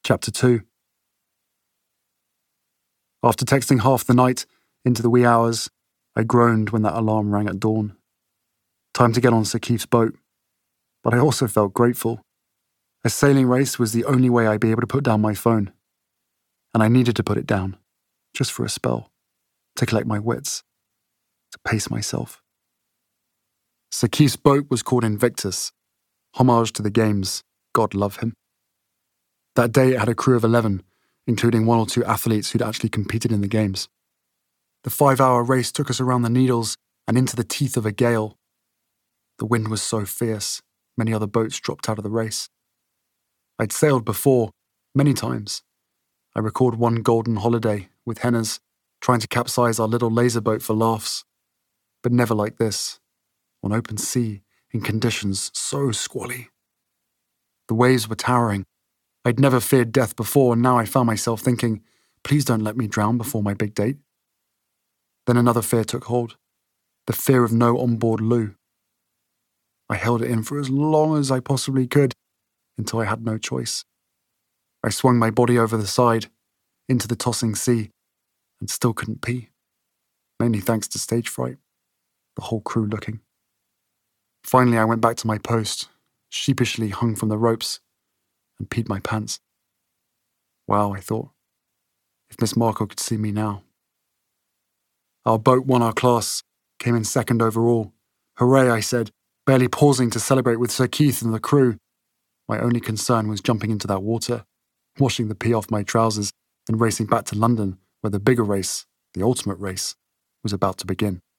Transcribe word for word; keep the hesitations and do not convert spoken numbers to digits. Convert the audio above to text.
Chapter two. After texting half the night into the wee hours, I groaned when that alarm rang at dawn. Time to get on Sir Keith's boat. But I also felt grateful. A sailing race was the only way I'd be able to put down my phone. And I needed to put it down, just for a spell, to collect my wits, to pace myself. Sir Keith's boat was called Invictus, homage to the games, God love him. That day it had a crew of eleven, including one or two athletes who'd actually competed in the games. The five-hour race took us around the Needles and into the teeth of a gale. The wind was so fierce, many other boats dropped out of the race. I'd sailed before, many times. I recalled one golden holiday with Henna's, trying to capsize our little laser boat for laughs. But never like this, on open sea, in conditions so squally. The waves were towering. I'd never feared death before, and now I found myself thinking, please don't let me drown before my big date. Then another fear took hold, the fear of no onboard loo. I held it in for as long as I possibly could, until I had no choice. I swung my body over the side, into the tossing sea, and still couldn't pee. Mainly thanks to stage fright, the whole crew looking. Finally, I went back to my post, sheepishly hung from the ropes, and peed my pants. Wow, I thought. If Miss Markle could see me now. Our boat won our class, came in second overall. Hooray, I said, barely pausing to celebrate with Sir Keith and the crew. My only concern was jumping into that water, washing the pee off my trousers, and racing back to London, where the bigger race, the ultimate race, was about to begin.